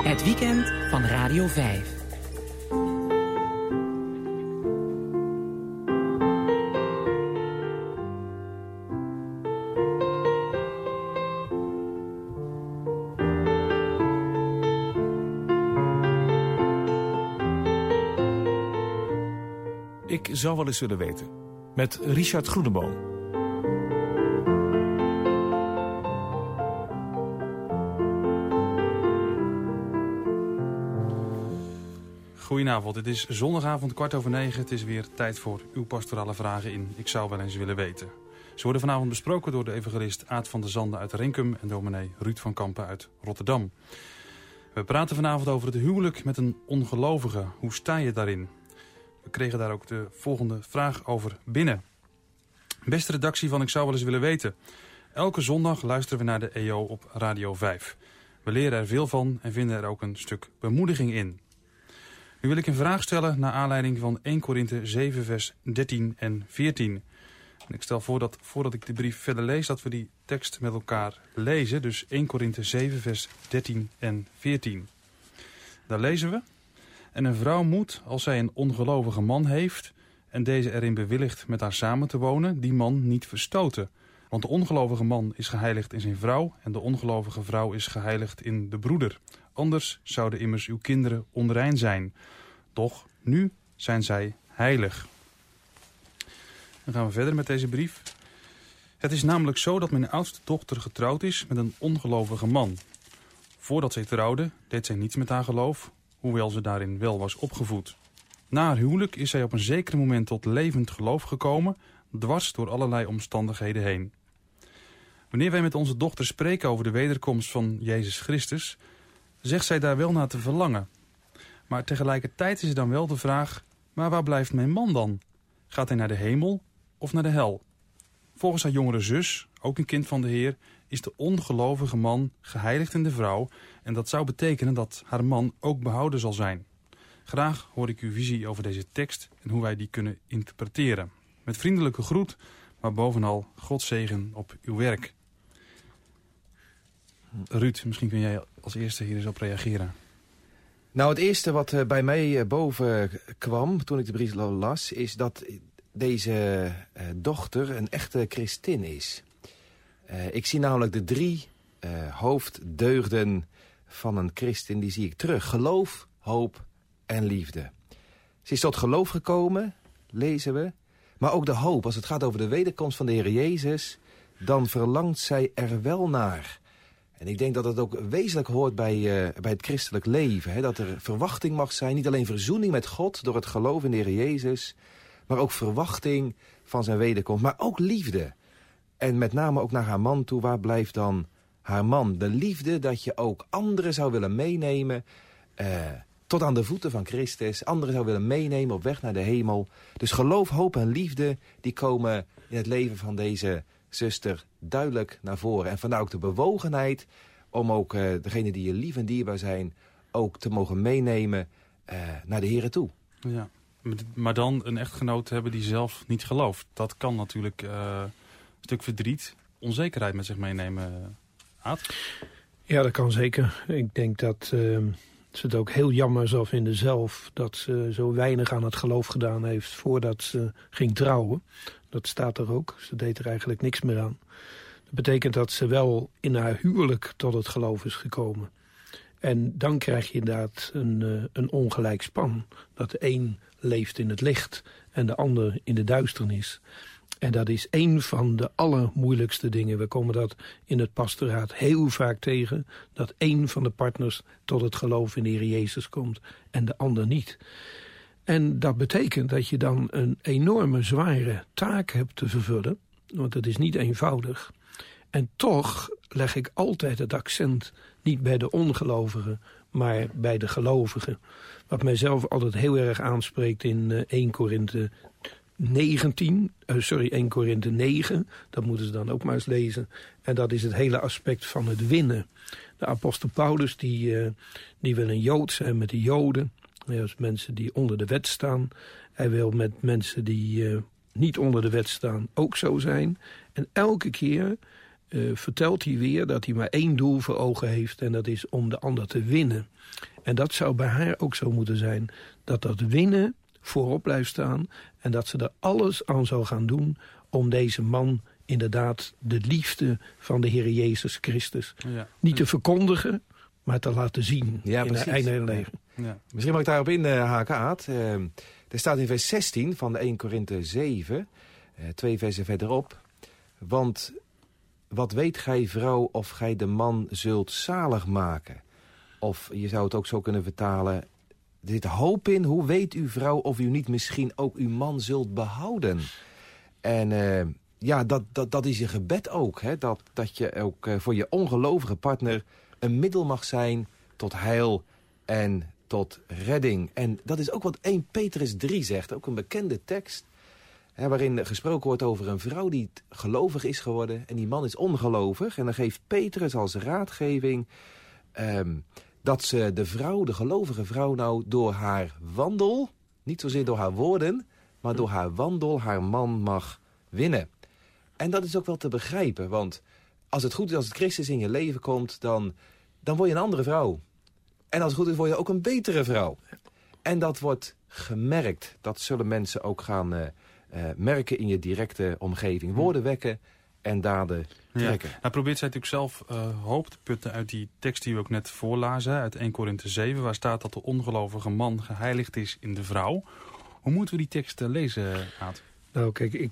Het weekend van Radio 5. Ik zou wel eens willen weten. Met Richard Groeneboom. Goedenavond, het is zondagavond 9:15. Het is weer tijd voor uw pastorale vragen in Ik zou wel eens willen weten. Ze worden vanavond besproken door de evangelist Aad van der Zanden uit Renkum en dominee Ruud van Kampen uit Rotterdam. We praten vanavond over het huwelijk met een ongelovige. Hoe sta je daarin? We kregen daar ook de volgende vraag over binnen. Beste redactie van Ik zou wel eens willen weten. Elke zondag luisteren we naar de EO op Radio 5. We leren er veel van en vinden er ook een stuk bemoediging in. Nu wil ik een vraag stellen naar aanleiding van 1 Korinthe 7 vers 13 en 14. En ik stel voor dat voordat ik de brief verder lees, dat we die tekst met elkaar lezen. Dus 1 Korinthe 7 vers 13 en 14. Daar lezen we. En een vrouw moet, als zij een ongelovige man heeft en deze erin bewilligt met haar samen te wonen, die man niet verstoten. Want de ongelovige man is geheiligd in zijn vrouw en de ongelovige vrouw is geheiligd in de broeder. Anders zouden immers uw kinderen onrein zijn. Doch nu zijn zij heilig. Dan gaan we verder met deze brief. Het is namelijk zo dat mijn oudste dochter getrouwd is met een ongelovige man. Voordat zij trouwde deed zij niets met haar geloof, hoewel ze daarin wel was opgevoed. Na haar huwelijk is zij op een zeker moment tot levend geloof gekomen, dwars door allerlei omstandigheden heen. Wanneer wij met onze dochter spreken over de wederkomst van Jezus Christus, zegt zij daar wel naar te verlangen. Maar tegelijkertijd is er dan wel de vraag, maar waar blijft mijn man dan? Gaat hij naar de hemel of naar de hel? Volgens haar jongere zus, ook een kind van de Heer, is de ongelovige man geheiligd in de vrouw en dat zou betekenen dat haar man ook behouden zal zijn. Graag hoor ik uw visie over deze tekst en hoe wij die kunnen interpreteren. Met vriendelijke groet, maar bovenal Gods zegen op uw werk. Ruud, misschien kun jij als eerste hier eens op reageren. Nou, het eerste wat bij mij boven kwam toen ik de brief las, is dat deze dochter een echte christin is. Ik zie namelijk de 3 hoofddeugden van een christen, die zie ik terug. Geloof, hoop en liefde. Ze is tot geloof gekomen, lezen we. Maar ook de hoop, als het gaat over de wederkomst van de Heer Jezus, dan verlangt zij er wel naar. En ik denk dat het ook wezenlijk hoort bij het christelijk leven. Hè? Dat er verwachting mag zijn, niet alleen verzoening met God door het geloof in de Heer Jezus, maar ook verwachting van zijn wederkomst. Maar ook liefde. En met name ook naar haar man toe. Waar blijft dan haar man? De liefde dat je ook anderen zou willen meenemen tot aan de voeten van Christus. Anderen zou willen meenemen op weg naar de hemel. Dus geloof, hoop en liefde, die komen in het leven van deze zuster duidelijk naar voren. En vandaar ook de bewogenheid om ook degene die je lief en dierbaar zijn ook te mogen meenemen naar de Here toe. Ja, maar dan een echtgenoot hebben die zelf niet gelooft. Dat kan natuurlijk een stuk verdriet, onzekerheid met zich meenemen. Aad? Ja, dat kan zeker. Ik denk dat ze het ook heel jammer zou vinden zelf dat ze zo weinig aan het geloof gedaan heeft voordat ze ging trouwen. Dat staat er ook. Ze deed er eigenlijk niks meer aan. Dat betekent dat ze wel in haar huwelijk tot het geloof is gekomen. En dan krijg je inderdaad een ongelijk span. Dat de een leeft in het licht en de ander in de duisternis. En dat is één van de allermoeilijkste dingen. We komen dat in het pastoraat heel vaak tegen. Dat één van de partners tot het geloof in de Heer Jezus komt en de ander niet. En dat betekent dat je dan een enorme zware taak hebt te vervullen. Want het is niet eenvoudig. En toch leg ik altijd het accent niet bij de ongelovigen, maar bij de gelovigen. Wat mijzelf altijd heel erg aanspreekt in 1 Korinthe 1 Korinthe 9, dat moeten ze dan ook maar eens lezen. En dat is het hele aspect van het winnen. De apostel Paulus die wil een Jood zijn met de Joden. Dus mensen die onder de wet staan. Hij wil met mensen die niet onder de wet staan ook zo zijn. En elke keer vertelt hij weer dat hij maar 1 doel voor ogen heeft. En dat is om de ander te winnen. En dat zou bij haar ook zo moeten zijn. Dat winnen voorop blijft staan. En dat ze er alles aan zal gaan doen om deze man inderdaad de liefde van de Heer Jezus Christus niet te verkondigen, maar te laten zien in haar eigen leven. Ja. Misschien mag ik daarop inhaken, Aad. Er staat in vers 16 van 1 Korinthe 7, 2 versen verderop. Want wat weet gij, vrouw, of gij de man zult zalig maken? Of je zou het ook zo kunnen vertalen, er zit hoop in. Hoe weet u, vrouw, of u niet misschien ook uw man zult behouden? En dat is je gebed ook. Hè? Dat je ook voor je ongelovige partner een middel mag zijn tot heil en tot redding. En dat is ook wat 1 Petrus 3 zegt, ook een bekende tekst. Hè, waarin gesproken wordt over een vrouw die gelovig is geworden en die man is ongelovig. En dan geeft Petrus als raadgeving dat ze de gelovige vrouw nou door haar wandel, niet zozeer door haar woorden, maar door haar wandel haar man mag winnen. En dat is ook wel te begrijpen, want als het goed is, als het Christus in je leven komt, dan word je een andere vrouw. En als het goed is, word je ook een betere vrouw. En dat wordt gemerkt. Dat zullen mensen ook gaan merken in je directe omgeving. Woorden wekken en daden trekken. Nou probeert zij natuurlijk zelf hoop te putten uit die tekst die we ook net voorlazen, uit 1 Korinthe 7, waar staat dat de ongelovige man geheiligd is in de vrouw. Hoe moeten we die tekst lezen, Aad? Nou kijk,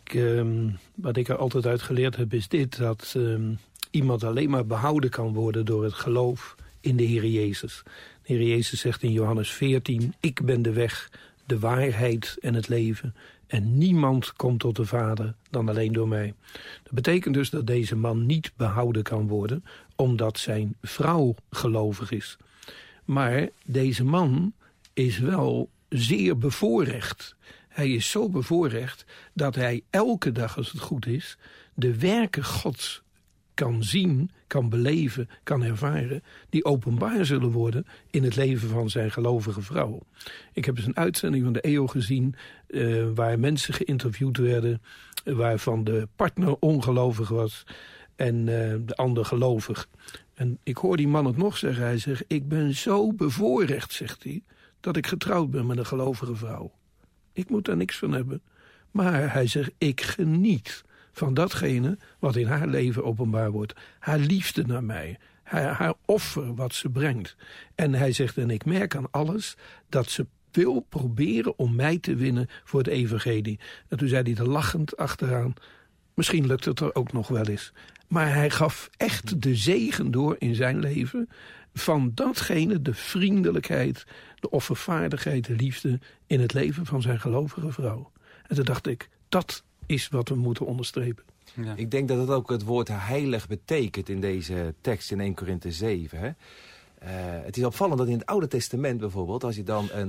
wat ik er altijd uit geleerd heb is dit, dat iemand alleen maar behouden kan worden door het geloof in de Heer Jezus. De Heer Jezus zegt in Johannes 14, ik ben de weg, de waarheid en het leven. En niemand komt tot de Vader dan alleen door mij. Dat betekent dus dat deze man niet behouden kan worden, omdat zijn vrouw gelovig is. Maar deze man is wel zeer bevoorrecht. Hij is zo bevoorrecht dat hij elke dag, als het goed is, de werken Gods kan zien, kan beleven, kan ervaren, die openbaar zullen worden in het leven van zijn gelovige vrouw. Ik heb eens een uitzending van de EO gezien waar mensen geïnterviewd werden, waarvan de partner ongelovig was en de ander gelovig. En ik hoor die man het nog zeggen. Hij zegt, ik ben zo bevoorrecht, zegt hij, dat ik getrouwd ben met een gelovige vrouw. Ik moet daar niks van hebben. Maar hij zegt, ik geniet van datgene wat in haar leven openbaar wordt. Haar liefde naar mij. Haar offer wat ze brengt. En hij zegt, en ik merk aan alles dat ze wil proberen om mij te winnen voor het evangelie. En toen zei hij er lachend achteraan, misschien lukt het er ook nog wel eens. Maar hij gaf echt de zegen door in zijn leven van datgene, de vriendelijkheid, de offervaardigheid, de liefde in het leven van zijn gelovige vrouw. En toen dacht ik, dat is wat we moeten onderstrepen. Ja. Ik denk dat het ook het woord heilig betekent in deze tekst in 1 Korinthe 7. Hè? Het is opvallend dat in het Oude Testament bijvoorbeeld, als je dan een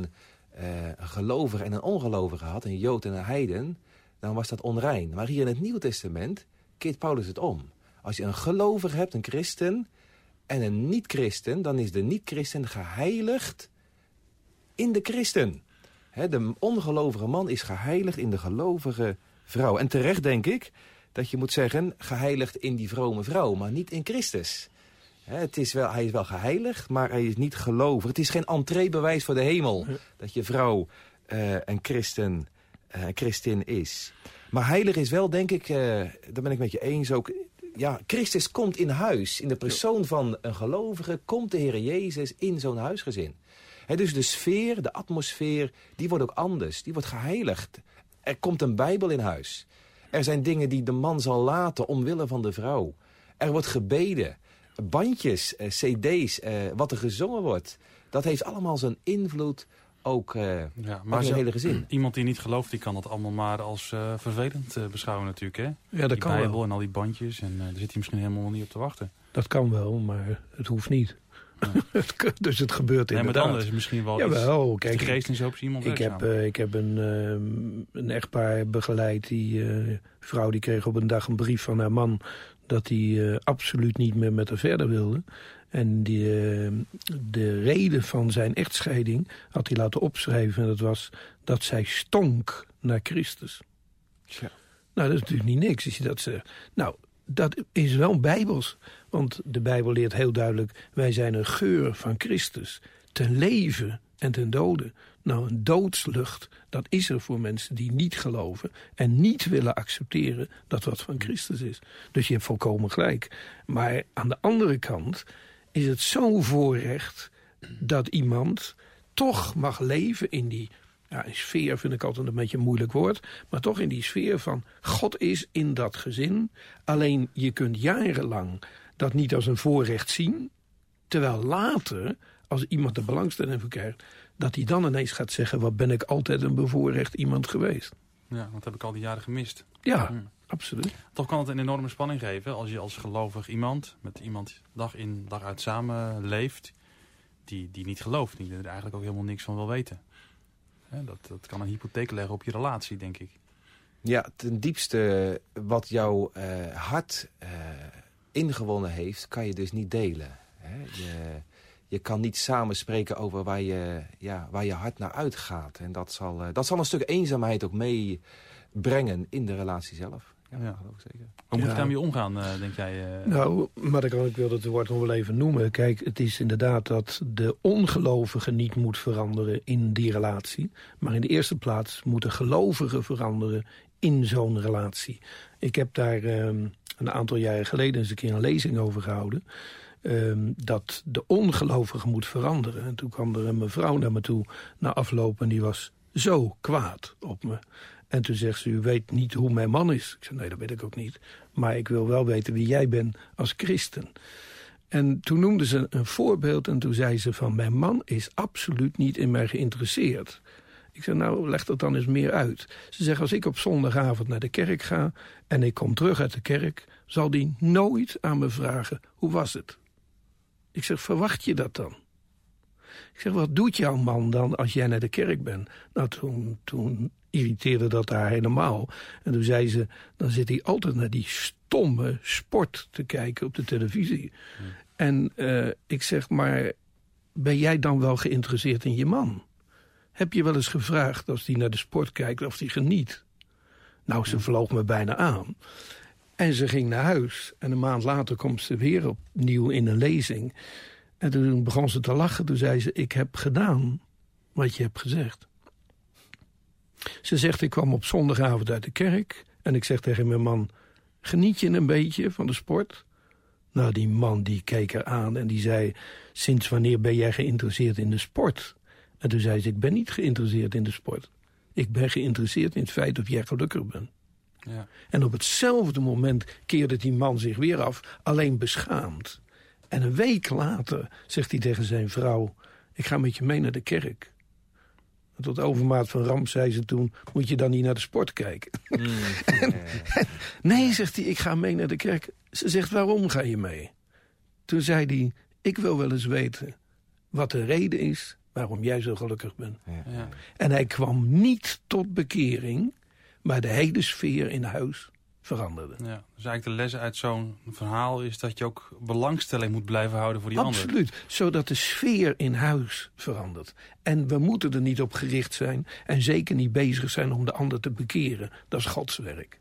gelovige en een ongelovige had, een Jood en een heiden, dan was dat onrein. Maar hier in het Nieuwe Testament keert Paulus het om. Als je een gelovige hebt, een christen, en een niet-christen, dan is de niet-christen geheiligd in de christen. De ongelovige man is geheiligd in de gelovige vrouw. En terecht denk ik dat je moet zeggen, geheiligd in die vrome vrouw, maar niet in Christus. Hij is wel geheiligd, maar hij is niet gelovig. Het is geen entreebewijs voor de hemel dat je vrouw een christin is. Maar heilig is wel, denk ik, daar ben ik met je eens ook. Ja, Christus komt in huis. In de persoon van een gelovige komt de Heer Jezus in zo'n huisgezin. Dus de sfeer, de atmosfeer, die wordt ook anders. Die wordt geheiligd. Er komt een Bijbel in huis. Er zijn dingen die de man zal laten omwille van de vrouw. Er wordt gebeden. Bandjes, cd's, wat er gezongen wordt. Dat heeft allemaal zijn invloed ook maar zijn hele gezin. Iemand die niet gelooft, die kan dat allemaal maar als vervelend beschouwen natuurlijk. Hè? Ja, dat die kan Bijbel wel. En al die bandjes. En daar zit hij misschien helemaal niet op te wachten. Dat kan wel, maar het hoeft niet. Ja. Dus het gebeurt inderdaad. Maar dan is het misschien wel Jawel, iets. kijk, de geest is op iemand ik heb een echtpaar begeleid. Die vrouw die kreeg op een dag een brief van haar man dat hij absoluut niet meer met haar verder wilde. En de reden van zijn echtscheiding had hij laten opschrijven. En dat was dat zij stonk naar Christus. Tja. Nou, dat is natuurlijk niet niks als je dat zegt. Nou, dat is wel bijbels. Want de Bijbel leert heel duidelijk, wij zijn een geur van Christus. Ten leven en ten dode. Nou, een doodslucht, dat is er voor mensen die niet geloven en niet willen accepteren dat wat van Christus is. Dus je hebt volkomen gelijk. Maar aan de andere kant is het zo'n voorrecht dat iemand toch mag leven in die... Ja, sfeer vind ik altijd een beetje een moeilijk woord. Maar toch in die sfeer van God is in dat gezin. Alleen je kunt jarenlang dat niet als een voorrecht zien. Terwijl later, als iemand er belangstelling voor krijgt, dat hij dan ineens gaat zeggen, wat ben ik altijd een bevoorrecht iemand geweest. Ja, dat heb ik al die jaren gemist. Ja, absoluut. Toch kan het een enorme spanning geven als je als gelovig iemand met iemand dag in dag uit samen leeft die niet gelooft, die er eigenlijk ook helemaal niks van wil weten. Dat kan een hypotheek leggen op je relatie, denk ik. Ja, ten diepste wat jouw hart ingewonnen heeft, kan je dus niet delen. Hè? Je kan niet samen spreken over waar je hart naar uitgaat. En dat zal een stuk eenzaamheid ook meebrengen in de relatie zelf. Ja, dat geloof ik zeker. Hoe moet je daarmee omgaan, denk jij? Nou, maar ik wil het woord nog wel even noemen. Kijk, het is inderdaad dat de ongelovige niet moet veranderen in die relatie. Maar in de eerste plaats moet de gelovige veranderen in zo'n relatie. Ik heb daar een aantal jaren geleden eens een keer een lezing over gehouden. Dat de ongelovige moet veranderen. En toen kwam er een mevrouw naar me toe na afloop en die was zo kwaad op me. En toen zegt ze, u weet niet hoe mijn man is. Ik zei, nee, dat weet ik ook niet. Maar ik wil wel weten wie jij bent als christen. En toen noemde ze een voorbeeld en toen zei ze van, mijn man is absoluut niet in mij geïnteresseerd. Ik zei, nou, leg dat dan eens meer uit. Ze zegt, als ik op zondagavond naar de kerk ga en ik kom terug uit de kerk, zal die nooit aan me vragen, hoe was het? Ik zeg, verwacht je dat dan? Ik zeg, wat doet jouw man dan als jij naar de kerk bent? Nou, toen irriteerde dat haar helemaal. En toen zei ze, dan zit hij altijd naar die stomme sport te kijken op de televisie. En ik zeg, maar ben jij dan wel geïnteresseerd in je man? Heb je wel eens gevraagd als hij naar de sport kijkt of hij geniet? Nou, ze vloog me bijna aan. En ze ging naar huis. En een maand later komt ze weer opnieuw in een lezing. En toen begon ze te lachen. Toen zei ze, ik heb gedaan wat je hebt gezegd. Ze zegt, ik kwam op zondagavond uit de kerk. En ik zeg tegen mijn man, geniet je een beetje van de sport? Nou, die man die keek er aan en die zei, sinds wanneer ben jij geïnteresseerd in de sport? En toen zei ze, ik ben niet geïnteresseerd in de sport. Ik ben geïnteresseerd in het feit dat jij gelukkig bent. Ja. En op hetzelfde moment keerde die man zich weer af, alleen beschaamd. En een week later zegt hij tegen zijn vrouw, ik ga met je mee naar de kerk. En tot overmaat van ramp zei ze toen, moet je dan niet naar de sport kijken? Nee, zegt hij, ik ga mee naar de kerk. Ze zegt, waarom ga je mee? Toen zei hij, ik wil wel eens weten wat de reden is waarom jij zo gelukkig bent. Ja. En hij kwam niet tot bekering, maar de hele sfeer in huis veranderde. Ja, dus eigenlijk de les uit zo'n verhaal is dat je ook belangstelling moet blijven houden voor die ander. Absoluut, zodat de sfeer in huis verandert. En we moeten er niet op gericht zijn en zeker niet bezig zijn om de ander te bekeren. Dat is Gods werk.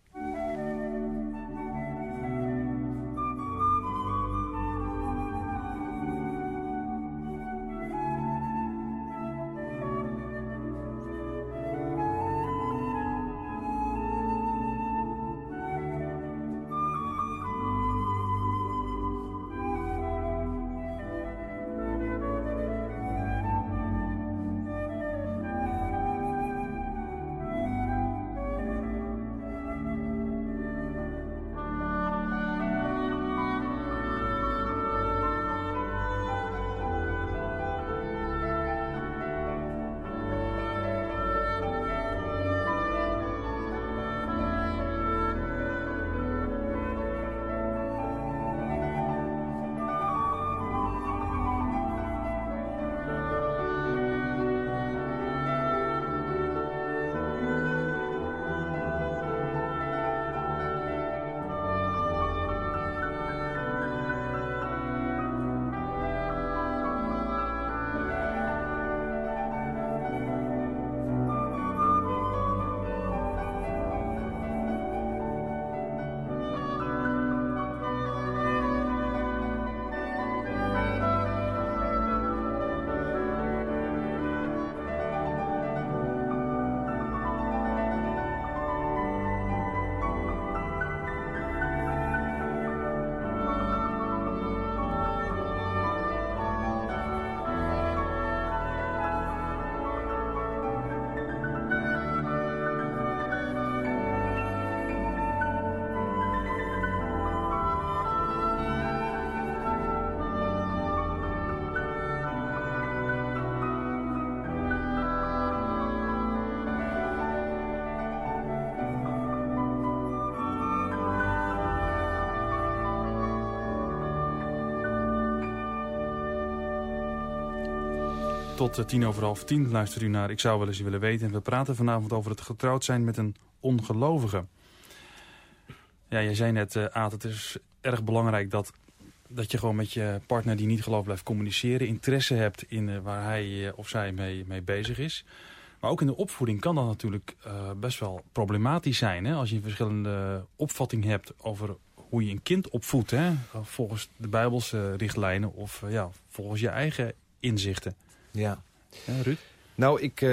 Tot 10:10 luistert u naar Ik zou wel eens willen weten. En we praten vanavond over het getrouwd zijn met een ongelovige. Ja, jij zei net, Aad, het is erg belangrijk dat je gewoon met je partner die niet gelooft blijft communiceren. Interesse hebt in waar hij of zij mee bezig is. Maar ook in de opvoeding kan dat natuurlijk best wel problematisch zijn. Hè? Als je een verschillende opvatting hebt over hoe je een kind opvoedt. Hè? Volgens de Bijbelse richtlijnen of volgens je eigen inzichten. Ja. Ruud? Nou, ik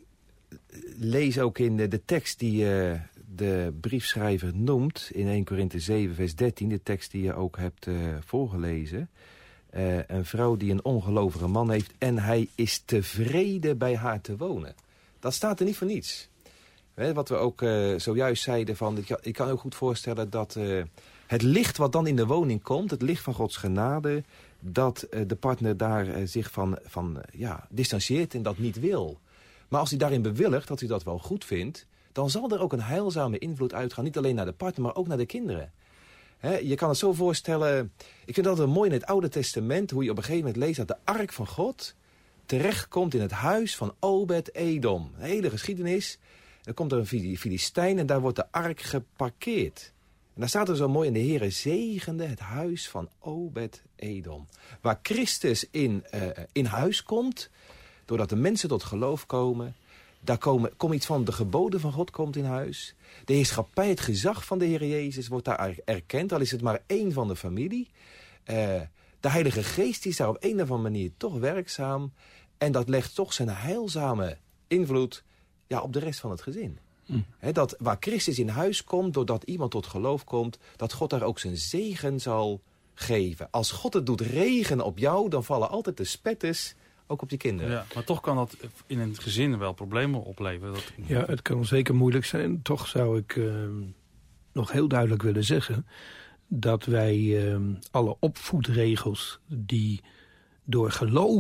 lees ook in de tekst die de briefschrijver noemt... in 1 Korinthe 7 vers 13, de tekst die je ook hebt voorgelezen... een vrouw die een ongelovige man heeft en hij is tevreden bij haar te wonen. Dat staat er niet voor niets. Wat we ook zojuist zeiden, ik kan ook goed voorstellen dat het licht wat dan in de woning komt... het licht van Gods genade, dat de partner daar zich van distancieert en dat niet wil. Maar als hij daarin bewilligt dat hij dat wel goed vindt... dan zal er ook een heilzame invloed uitgaan. Niet alleen naar de partner, maar ook naar de kinderen. Je kan het zo voorstellen... Ik vind dat wel mooi in het Oude Testament... hoe je op een gegeven moment leest dat de ark van God... terechtkomt in het huis van Obed-Edom. Een hele geschiedenis. Dan komt er een Filistijn en daar wordt de ark geparkeerd. En daar staat er zo mooi in: de Heere zegende het huis van Obed-Edom. Waar Christus in huis komt... doordat de mensen tot geloof komen... daar komt iets van de geboden van God komt in huis. De heerschappij, het gezag van de Heer Jezus wordt daar erkend. Al is het maar één van de familie. De Heilige Geest is daar op een of andere manier toch werkzaam. En dat legt toch zijn heilzame invloed op de rest van het gezin. Dat waar Christus in huis komt, doordat iemand tot geloof komt... dat God daar ook zijn zegen zal geven. Als God het doet regenen op jou, dan vallen altijd de spetters... ook op je kinderen. Ja, maar toch kan dat in een gezin wel problemen opleveren. Ja, het kan zeker moeilijk zijn. Toch zou ik nog heel duidelijk willen zeggen... dat wij alle opvoedregels die door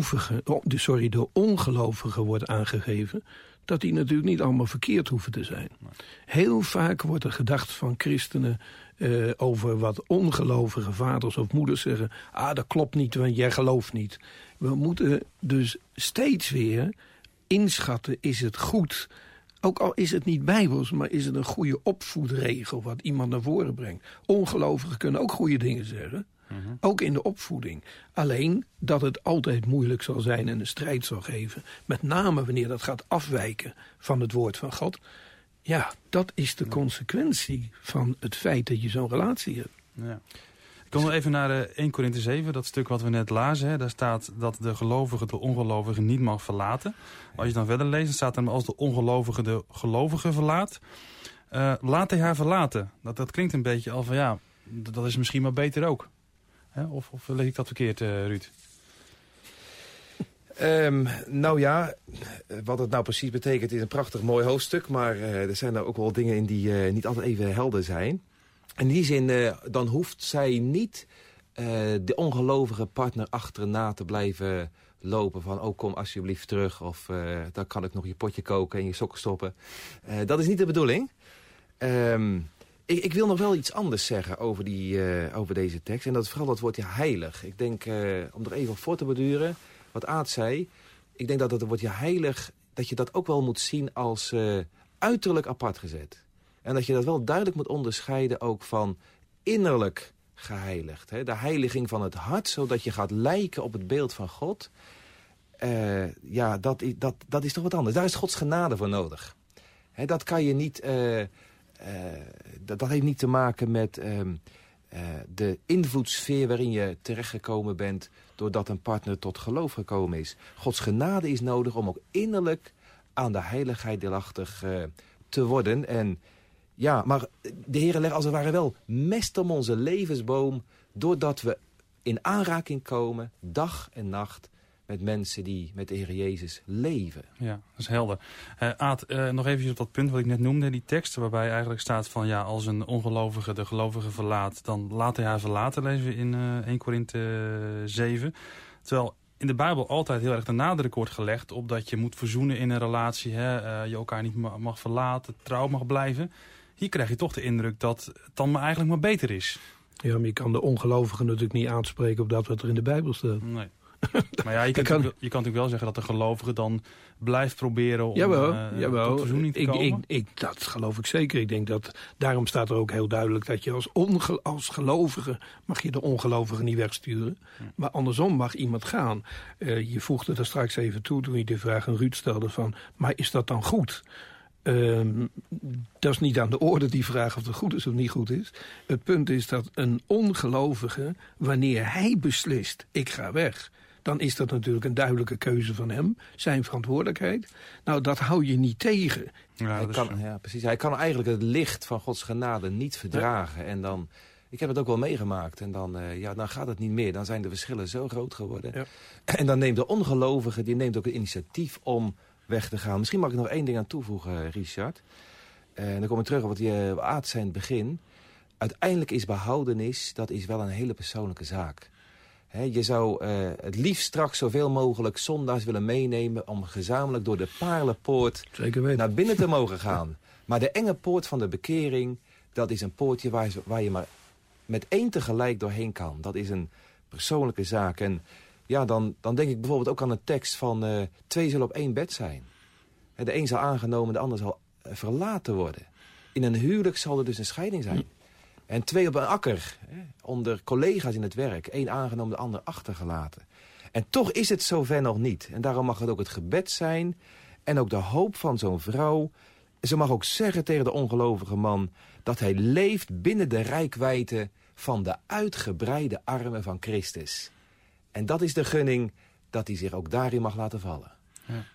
ongelovigen wordt aangegeven... dat die natuurlijk niet allemaal verkeerd hoeven te zijn. Nee. Heel vaak wordt er gedacht van christenen... over wat ongelovige vaders of moeders zeggen... dat klopt niet, want jij gelooft niet. We moeten dus steeds weer inschatten, is het goed... ook al is het niet bijbels, maar is het een goede opvoedregel... wat iemand naar voren brengt. Ongelovigen kunnen ook goede dingen zeggen... Ook in de opvoeding. Alleen dat het altijd moeilijk zal zijn en een strijd zal geven. Met name wanneer dat gaat afwijken van het woord van God. Ja, dat is de consequentie van het feit dat je zo'n relatie hebt. Ja. Ik kom nog even naar 1 Korinthe 7, dat stuk wat we net lazen. Hè. Daar staat dat de gelovige de ongelovige niet mag verlaten. Als je dan verder leest, dan staat er als de ongelovige de gelovige verlaat. Laat hij haar verlaten. Dat klinkt een beetje al van dat is misschien maar beter ook. Of lees ik dat verkeerd, Ruud? Wat het nou precies betekent is een prachtig mooi hoofdstuk. Maar er zijn er ook wel dingen in die niet altijd even helder zijn. In die zin, dan hoeft zij niet de ongelovige partner achterna te blijven lopen. Van, kom alsjeblieft terug. Of dan kan ik nog je potje koken en je sokken stoppen. Dat is niet de bedoeling. Ik wil nog wel iets anders zeggen over deze tekst. En dat is vooral dat woordje heilig. Ik denk, om er even op voor te beduren, wat Aad zei... ik denk dat het woordje heilig, dat je dat ook wel moet zien als uiterlijk apart gezet. En dat je dat wel duidelijk moet onderscheiden ook van innerlijk geheiligd. Hè? De heiliging van het hart, zodat je gaat lijken op het beeld van God. Dat is toch wat anders. Daar is Gods genade voor nodig. Hè, dat kan je niet... Dat heeft niet te maken met de invloedssfeer waarin je terechtgekomen bent... doordat een partner tot geloof gekomen is. Gods genade is nodig om ook innerlijk aan de heiligheid deelachtig te worden. En maar de Heer legt als het ware wel mest om onze levensboom... doordat we in aanraking komen, dag en nacht... met mensen die met de Heer Jezus leven. Ja, dat is helder. Aad, nog even op dat punt wat ik net noemde, die tekst... waarbij eigenlijk staat van als een ongelovige de gelovige verlaat... dan laat hij haar verlaten, lezen we in 1 Korinthe 7. Terwijl in de Bijbel altijd heel erg de nadruk wordt gelegd... op dat je moet verzoenen in een relatie, je elkaar niet mag verlaten, trouw mag blijven. Hier krijg je toch de indruk dat het dan maar eigenlijk maar beter is. Ja, maar je kan de ongelovigen natuurlijk niet aanspreken op dat wat er in de Bijbel staat. Nee. Maar ja, je kan natuurlijk wel zeggen dat de gelovige dan blijft proberen om tot verzoening te komen. Dat geloof ik zeker. Ik denk dat, daarom staat er ook heel duidelijk dat je als gelovige mag je de ongelovige niet wegsturen. Maar andersom mag iemand gaan. Je voegde er straks even toe toen je de vraag aan Ruud stelde van, maar is dat dan goed? Dat is niet aan de orde, die vraag of het goed is of niet goed is. Het punt is dat een ongelovige, wanneer hij beslist, ik ga weg, dan is dat natuurlijk een duidelijke keuze van hem, zijn verantwoordelijkheid. Nou, dat hou je niet tegen. Ja, precies. Hij kan eigenlijk het licht van Gods genade niet verdragen. Ja. En dan, ik heb het ook wel meegemaakt. En dan gaat het niet meer. Dan zijn de verschillen zo groot geworden. Ja. En dan neemt de ongelovige, die neemt ook het initiatief om weg te gaan. Misschien mag ik nog één ding aan toevoegen, Richard. En dan kom ik terug op wat je aard zei in het begin. Uiteindelijk is behoudenis, dat is wel een hele persoonlijke zaak. Je zou het liefst straks zoveel mogelijk zondaars willen meenemen om gezamenlijk door de Paarlenpoort naar binnen te mogen gaan. Maar de enge poort van de bekering, dat is een poortje waar je maar met één tegelijk doorheen kan. Dat is een persoonlijke zaak. En ja, dan denk ik bijvoorbeeld ook aan een tekst van 2 zullen op 1 bed zijn. De een zal aangenomen, de ander zal verlaten worden. In een huwelijk zal er dus een scheiding zijn. En 2 op een akker, onder collega's in het werk. 1 aangenomen, de ander achtergelaten. En toch is het zover nog niet. En daarom mag het ook het gebed zijn. En ook de hoop van zo'n vrouw. Ze mag ook zeggen tegen de ongelovige man dat hij leeft binnen de reikwijdte van de uitgebreide armen van Christus. En dat is de gunning dat hij zich ook daarin mag laten vallen. Ja.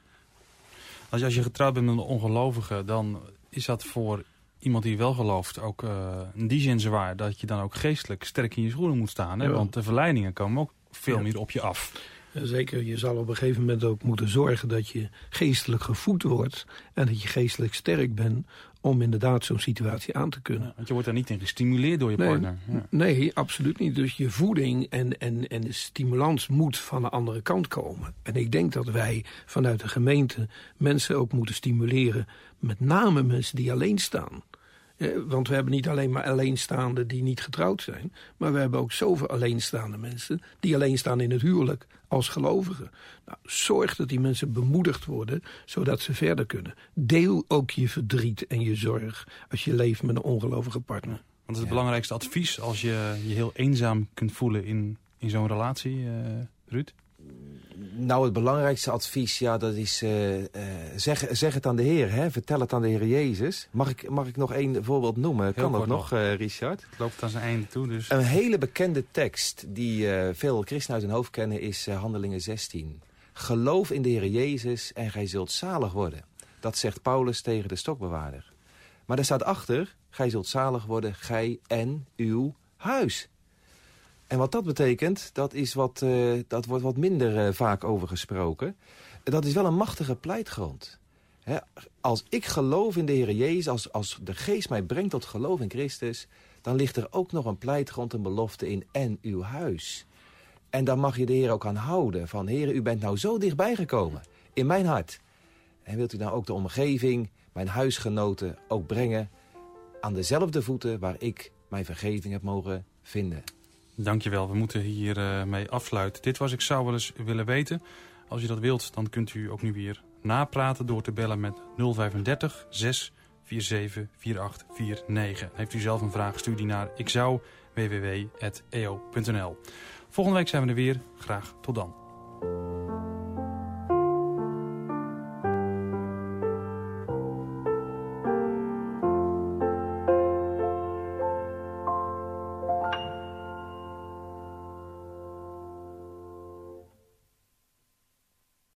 Als je getrouwd bent met een ongelovige, dan is dat voor iemand die wel gelooft ook in die zin zwaar dat je dan ook geestelijk sterk in je schoenen moet staan. Hè? Ja. Want de verleidingen komen ook veel meer op je af. Zeker, je zal op een gegeven moment ook moeten zorgen dat je geestelijk gevoed wordt en dat je geestelijk sterk bent om inderdaad zo'n situatie aan te kunnen. Ja, want je wordt daar niet in gestimuleerd door je partner. Ja. Nee, absoluut niet. Dus je voeding en de stimulans moet van de andere kant komen. En ik denk dat wij vanuit de gemeente mensen ook moeten stimuleren, met name mensen die alleen staan. Want we hebben niet alleen maar alleenstaanden die niet getrouwd zijn, maar we hebben ook zoveel alleenstaande mensen die alleen staan in het huwelijk als gelovigen. Nou, zorg dat die mensen bemoedigd worden, zodat ze verder kunnen. Deel ook je verdriet en je zorg als je leeft met een ongelovige partner. Want dat is het belangrijkste advies als je je heel eenzaam kunt voelen in zo'n relatie, Ruud? Nou, het belangrijkste advies, dat is zeg het aan de Heer. Hè? Vertel het aan de Heer Jezus. Mag ik nog één voorbeeld noemen? Kan dat nog, Richard? Het loopt aan zijn einde toe. Dus. Een hele bekende tekst die veel christenen uit hun hoofd kennen is Handelingen 16. Geloof in de Heer Jezus en gij zult zalig worden. Dat zegt Paulus tegen de stokbewaarder. Maar daar staat achter, gij zult zalig worden, gij en uw huis. En wat dat betekent, dat wordt wat minder vaak over gesproken. Dat is wel een machtige pleitgrond. Als ik geloof in de Heer Jezus, als de geest mij brengt tot geloof in Christus, dan ligt er ook nog een pleitgrond, een belofte in en uw huis. En daar mag je de Heer ook aan houden. Van Heer, u bent nou zo dichtbij gekomen in mijn hart. En wilt u nou ook de omgeving, mijn huisgenoten ook brengen aan dezelfde voeten waar ik mijn vergeving heb mogen vinden. Dankjewel, we moeten hier mee afsluiten. Dit was Ik zou wel eens willen weten. Als je dat wilt, dan kunt u ook nu weer napraten door te bellen met 035 647 4849. Heeft u zelf een vraag, stuur die naar ikzou www.eo.nl. Volgende week zijn we er weer. Graag tot dan.